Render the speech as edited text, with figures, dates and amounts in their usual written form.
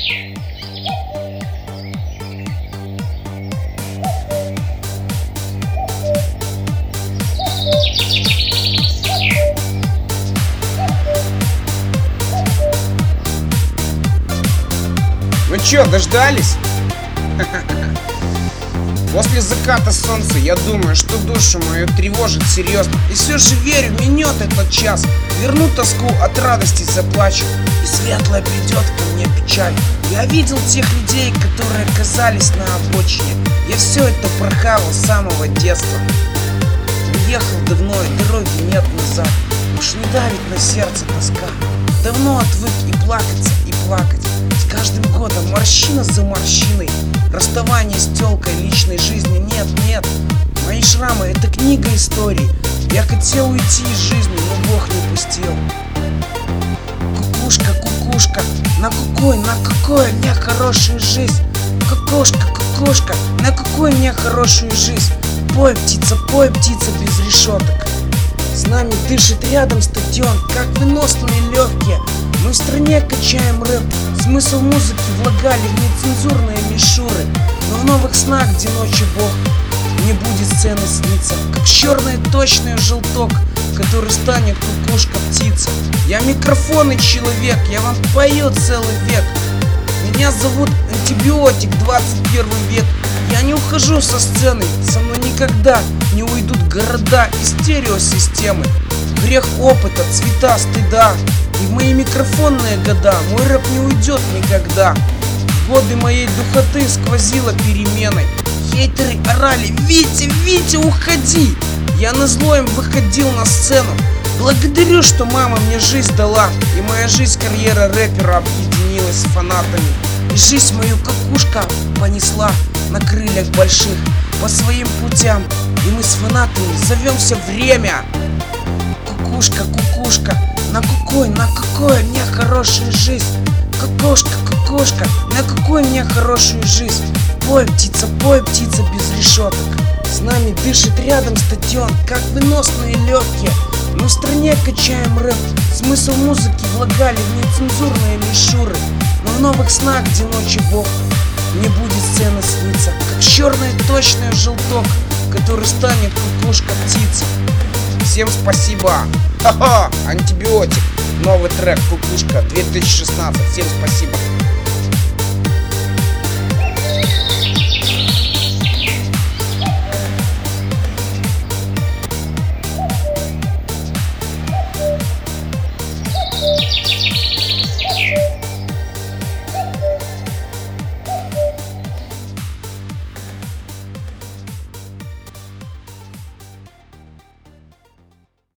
Ну чё, дождались? После заката солнца я думаю, что душу мою тревожит серьезно. И все же верю, минет этот час. Верну тоску, от радости заплачу. И светлая придет ко мне печаль. Я видел тех людей, которые оказались на обочине. Я все это прохавал с самого детства. Уехал давно, и дороги нет назад. Уж не давит на сердце тоска. Давно отвык и плакаться, и плакать. С каждым годом морщина за морщиной. Расставание с тёлкой личной жизни нет. Мои шрамы — это книга историй. Я хотел уйти из жизни, но Бог не пустил. Кукушка, кукушка, на какой мне хорошую жизнь? Кукушка, на какой мне хорошую жизнь? Пой, птица, без решеток. С нами дышит рядом стадион, как выносные легкие. Мы в стране качаем рэп. Смысл музыки влагали в нецензурные мишуры. Но в новых снах, где ночью Бог, мне будет сцена сниться, как черный точный желток, который станет кукушка-птица. Я микрофон и человек, я вам пою целый век. Меня зовут Антибиотик, 21 век. Я не ухожу со сцены, со мной никогда не уйдут города и стереосистемы. Грех опыта, цвета стыда. И в мои микрофонные года мой рэп не уйдет никогда. В годы моей духоты сквозило переменой. Хейтеры орали: Витя, уходи! Я назло им выходил на сцену. Благодарю, что мама мне жизнь дала. И моя жизнь, карьера рэпера объединилась с фанатами. И жизнь мою кукушка понесла на крыльях больших по своим путям. И мы с фанатами зовемся время. Кукушка, на какой мне хорошую жизнь? Кукушка, на какой мне хорошую жизнь? Пой, птица, без решеток. С нами дышит рядом стадион, как выносные легкие. Мы в стране качаем рэп. Смысл музыки влагали в нецензурные мишуры. Но в новых снах, где ночью Бог, мне будет сцена сниться, как черный точный желток, который станет кукушка-птица. Всем спасибо. Ха-ха, Антибиотик. Новый трек «Кукушка» 2016. Всем спасибо.